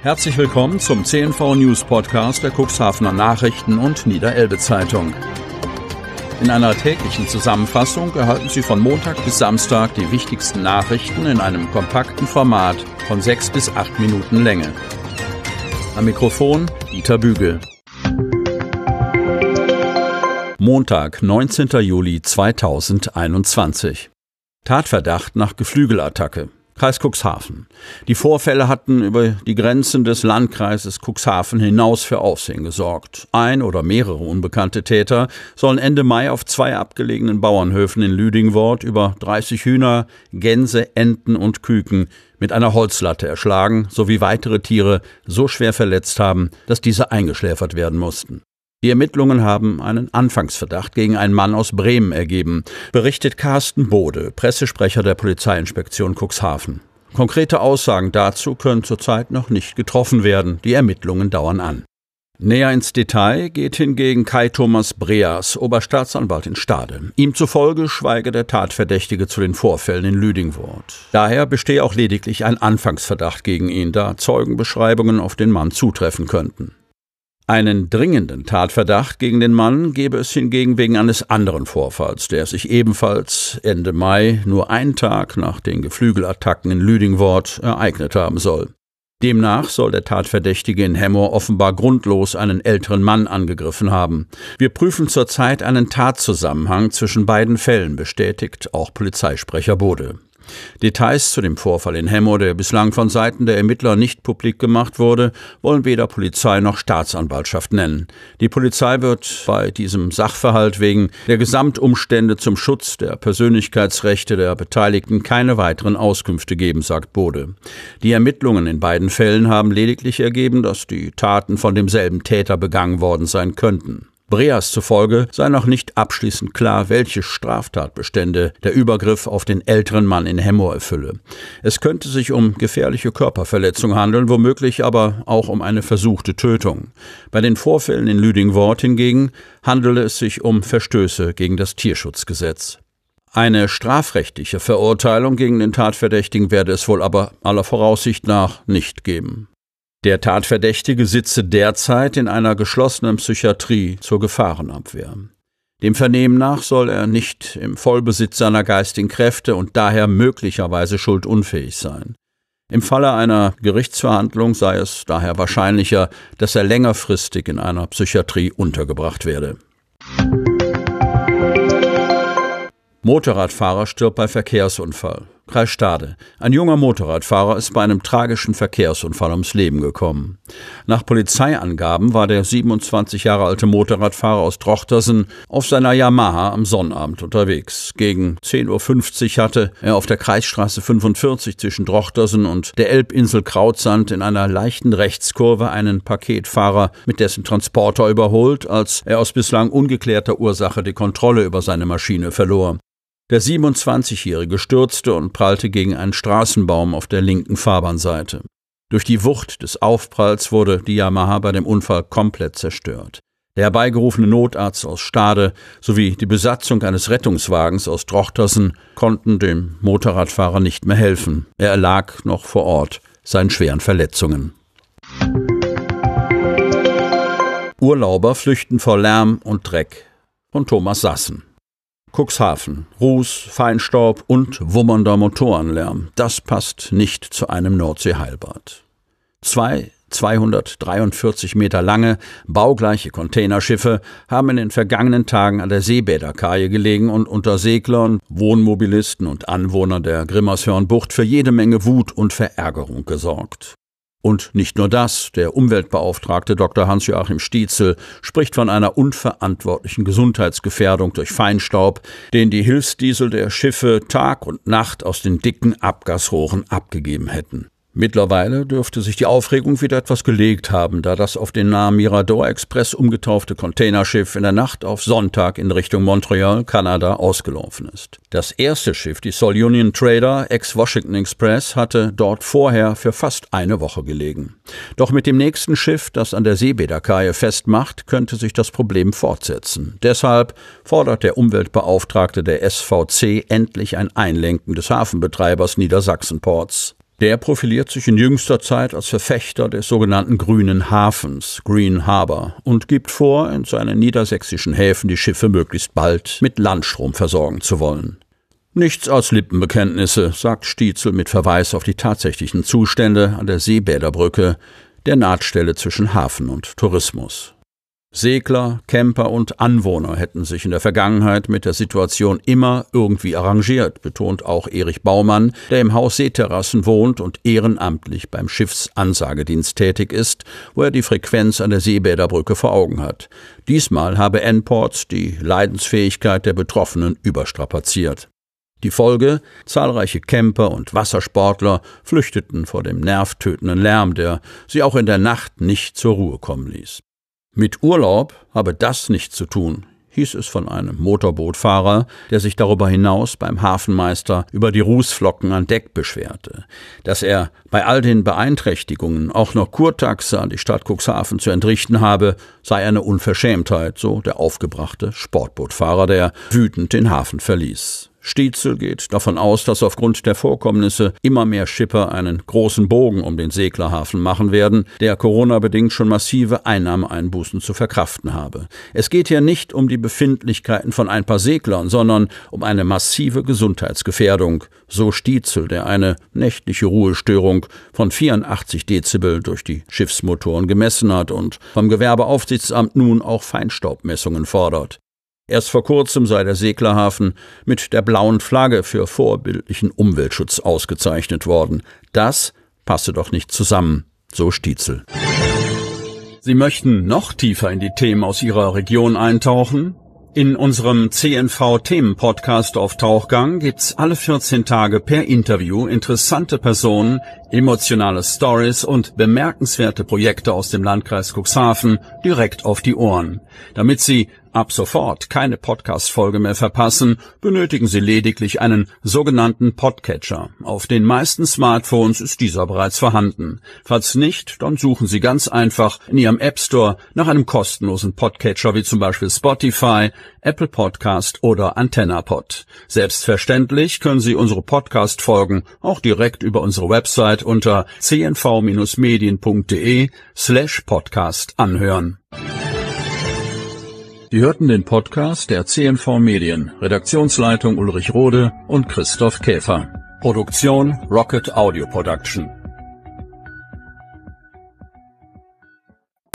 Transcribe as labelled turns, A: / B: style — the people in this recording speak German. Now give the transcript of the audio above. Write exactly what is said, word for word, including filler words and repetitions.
A: Herzlich willkommen zum C N V News Podcast der Cuxhavener Nachrichten und Niederelbe Zeitung. In einer täglichen Zusammenfassung erhalten Sie von Montag bis Samstag die wichtigsten Nachrichten in einem kompakten Format von sechs bis acht Minuten Länge. Am Mikrofon Dieter Bügel. Montag, neunzehnter Juli zweitausendeinundzwanzig. Tatverdacht nach Geflügelattacke. Kreis Cuxhaven. Die Vorfälle hatten über die Grenzen des Landkreises Cuxhaven hinaus für Aufsehen gesorgt. Ein oder mehrere unbekannte Täter sollen Ende Mai auf zwei abgelegenen Bauernhöfen in Lüdingwort über dreißig Hühner, Gänse, Enten und Küken mit einer Holzlatte erschlagen sowie weitere Tiere so schwer verletzt haben, dass diese eingeschläfert werden mussten. Die Ermittlungen haben einen Anfangsverdacht gegen einen Mann aus Bremen ergeben, berichtet Carsten Bode, Pressesprecher der Polizeiinspektion Cuxhaven. Konkrete Aussagen dazu können zurzeit noch nicht getroffen werden, die Ermittlungen dauern an. Näher ins Detail geht hingegen Kai Thomas Breas, Oberstaatsanwalt in Stade. Ihm zufolge schweige der Tatverdächtige zu den Vorfällen in Lüdingwort. Daher bestehe auch lediglich ein Anfangsverdacht gegen ihn, da Zeugenbeschreibungen auf den Mann zutreffen könnten. Einen dringenden Tatverdacht gegen den Mann gebe es hingegen wegen eines anderen Vorfalls, der sich ebenfalls Ende Mai, nur einen Tag nach den Geflügelattacken in Lüdingwort, ereignet haben soll. Demnach soll der Tatverdächtige in Hemmoor offenbar grundlos einen älteren Mann angegriffen haben. Wir prüfen zurzeit einen Tatzusammenhang zwischen beiden Fällen, bestätigt auch Polizeisprecher Bode. Details zu dem Vorfall in Hemmoor, der bislang von Seiten der Ermittler nicht publik gemacht wurde, wollen weder Polizei noch Staatsanwaltschaft nennen. Die Polizei wird bei diesem Sachverhalt wegen der Gesamtumstände zum Schutz der Persönlichkeitsrechte der Beteiligten keine weiteren Auskünfte geben, sagt Bode. Die Ermittlungen in beiden Fällen haben lediglich ergeben, dass die Taten von demselben Täter begangen worden sein könnten. Breas zufolge sei noch nicht abschließend klar, welche Straftatbestände der Übergriff auf den älteren Mann in Hemmoor erfülle. Es könnte sich um gefährliche Körperverletzung handeln, womöglich aber auch um eine versuchte Tötung. Bei den Vorfällen in Lüdingwort hingegen handele es sich um Verstöße gegen das Tierschutzgesetz. Eine strafrechtliche Verurteilung gegen den Tatverdächtigen werde es wohl aber aller Voraussicht nach nicht geben. Der Tatverdächtige sitze derzeit in einer geschlossenen Psychiatrie zur Gefahrenabwehr. Dem Vernehmen nach soll er nicht im Vollbesitz seiner geistigen Kräfte und daher möglicherweise schuldunfähig sein. Im Falle einer Gerichtsverhandlung sei es daher wahrscheinlicher, dass er längerfristig in einer Psychiatrie untergebracht werde. Motorradfahrer stirbt bei Verkehrsunfall. Kreis Stade. Ein junger Motorradfahrer ist bei einem tragischen Verkehrsunfall ums Leben gekommen. Nach Polizeiangaben war der siebenundzwanzig Jahre alte Motorradfahrer aus Drochtersen auf seiner Yamaha am Sonnabend unterwegs. Gegen zehn Uhr fünfzig hatte er auf der Kreisstraße fünfundvierzig zwischen Drochtersen und der Elbinsel Krautsand in einer leichten Rechtskurve einen Paketfahrer mit dessen Transporter überholt, als er aus bislang ungeklärter Ursache die Kontrolle über seine Maschine verlor. Der siebenundzwanzigjährige stürzte und prallte gegen einen Straßenbaum auf der linken Fahrbahnseite. Durch die Wucht des Aufpralls wurde die Yamaha bei dem Unfall komplett zerstört. Der herbeigerufene Notarzt aus Stade sowie die Besatzung eines Rettungswagens aus Drochtersen konnten dem Motorradfahrer nicht mehr helfen. Er erlag noch vor Ort seinen schweren Verletzungen. Urlauber flüchten vor Lärm und Dreck von Thomas Sassen. Cuxhaven, Ruß, Feinstaub und wummernder Motorenlärm. Das passt nicht zu einem Nordsee-Heilbad. Zwei zweihundertdreiundvierzig Meter lange, baugleiche Containerschiffe haben in den vergangenen Tagen an der Seebäderkaje gelegen und unter Seglern, Wohnmobilisten und Anwohnern der Grimmershörnbucht für jede Menge Wut und Verärgerung gesorgt. Und nicht nur das, der Umweltbeauftragte Doktor Hans-Joachim Stietzel spricht von einer unverantwortlichen Gesundheitsgefährdung durch Feinstaub, den die Hilfsdiesel der Schiffe Tag und Nacht aus den dicken Abgasrohren abgegeben hätten. Mittlerweile dürfte sich die Aufregung wieder etwas gelegt haben, da das auf den Namen Mirador Express umgetaufte Containerschiff in der Nacht auf Sonntag in Richtung Montreal, Kanada, ausgelaufen ist. Das erste Schiff, die Sol Union Trader, ex-Washington Express, hatte dort vorher für fast eine Woche gelegen. Doch mit dem nächsten Schiff, das an der Seebäderkaje festmacht, könnte sich das Problem fortsetzen. Deshalb fordert der Umweltbeauftragte der S V C endlich ein Einlenken des Hafenbetreibers Niedersachsenports. Der profiliert sich in jüngster Zeit als Verfechter des sogenannten grünen Hafens, Green Harbor, und gibt vor, in seinen niedersächsischen Häfen die Schiffe möglichst bald mit Landstrom versorgen zu wollen. Nichts als Lippenbekenntnisse, sagt Stietzel mit Verweis auf die tatsächlichen Zustände an der Seebäderbrücke, der Nahtstelle zwischen Hafen und Tourismus. Segler, Camper und Anwohner hätten sich in der Vergangenheit mit der Situation immer irgendwie arrangiert, betont auch Erich Baumann, der im Haus Seeterrassen wohnt und ehrenamtlich beim Schiffsansagedienst tätig ist, wo er die Frequenz an der Seebäderbrücke vor Augen hat. Diesmal habe N-Ports die Leidensfähigkeit der Betroffenen überstrapaziert. Die Folge: zahlreiche Camper und Wassersportler flüchteten vor dem nervtötenden Lärm, der sie auch in der Nacht nicht zur Ruhe kommen ließ. Mit Urlaub habe das nichts zu tun, hieß es von einem Motorbootfahrer, der sich darüber hinaus beim Hafenmeister über die Rußflocken an Deck beschwerte. Dass er bei all den Beeinträchtigungen auch noch Kurtaxe an die Stadt Cuxhaven zu entrichten habe, sei eine Unverschämtheit, so der aufgebrachte Sportbootfahrer, der wütend den Hafen verließ. Stietzel geht davon aus, dass aufgrund der Vorkommnisse immer mehr Schipper einen großen Bogen um den Seglerhafen machen werden, der Corona-bedingt schon massive Einnahmeeinbußen zu verkraften habe. Es geht hier nicht um die Befindlichkeiten von ein paar Seglern, sondern um eine massive Gesundheitsgefährdung, so Stietzel, der eine nächtliche Ruhestörung von vierundachtzig Dezibel durch die Schiffsmotoren gemessen hat und vom Gewerbeaufsichtsamt nun auch Feinstaubmessungen fordert. Erst vor kurzem sei der Seglerhafen mit der blauen Flagge für vorbildlichen Umweltschutz ausgezeichnet worden. Das passe doch nicht zusammen, so Stietzel. Sie möchten noch tiefer in die Themen aus Ihrer Region eintauchen? In unserem C N V-Themen-Podcast auf Tauchgang gibt's alle vierzehn Tage per Interview interessante Personen, emotionale Stories und bemerkenswerte Projekte aus dem Landkreis Cuxhaven direkt auf die Ohren. Damit Sie ab sofort keine Podcast-Folge mehr verpassen, benötigen Sie lediglich einen sogenannten Podcatcher. Auf den meisten Smartphones ist dieser bereits vorhanden. Falls nicht, dann suchen Sie ganz einfach in Ihrem App Store nach einem kostenlosen Podcatcher wie zum Beispiel Spotify, Apple Podcast oder AntennaPod. Selbstverständlich können Sie unsere Podcast-Folgen auch direkt über unsere Website unter c n v Bindestrich medien punkt d e slash podcast anhören. Sie hörten den Podcast der C N V Medien, Redaktionsleitung Ulrich Rode und Christoph Käfer. Produktion Rocket Audio Production.